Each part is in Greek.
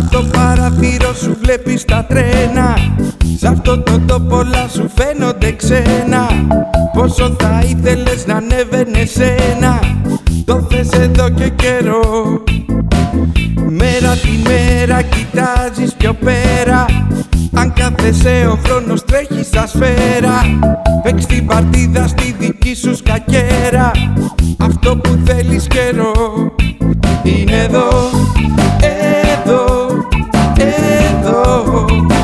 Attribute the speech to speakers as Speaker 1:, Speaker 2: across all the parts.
Speaker 1: Απ' το παραθύρο σου βλέπεις τα τρένα, σ' αυτό το τόπο όλα σου φαίνονται ξένα. Πόσο θα ήθελες να ανέβαινες ένα, το θες εδώ και καιρό. Μέρα τη μέρα κοιτάζεις πιο πέρα, αν κάθεσαι ο χρόνος τρέχει στα σφαίρα. Παίξ' την παρτίδα στη δική σου σκακέρα, αυτό που θέλεις καιρό είναι εδώ, εδώ, εδώ.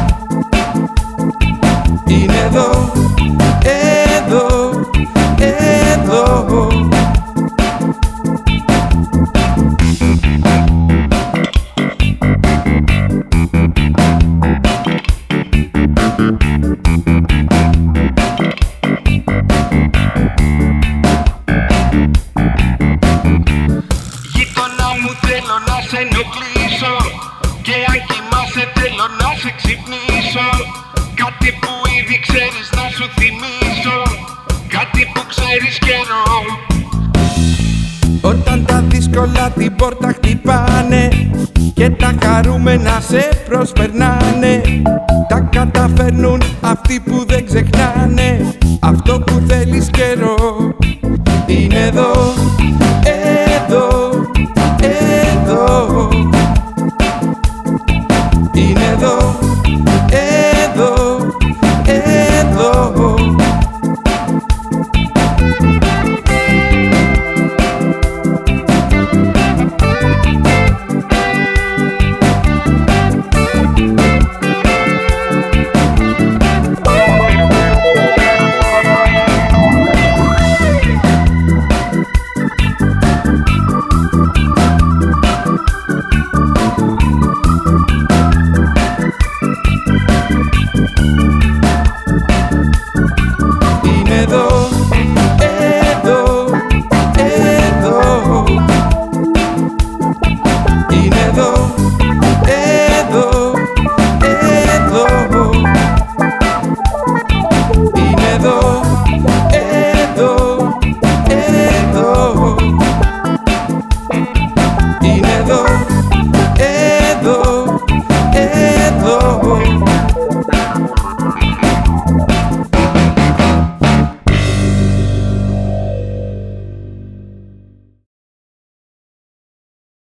Speaker 1: Είναι εδώ, εδώ, εδώ. Γείτονα μου θέλω να σε ενοχλήσω, και αν κοιμάσαι θέλω να σε ξυπνήσω. Κάτι που ήδη ξέρεις να σου θυμίσω, κάτι που ξέρεις καιρό. Όταν τα δύσκολα την πόρτα χτυπάνε και τα χαρούμενα σε προσπερνάνε, τα καταφέρνουν αυτοί που δεν ξεχνάνε. Αυτό που θέλεις καιρό είναι εδώ,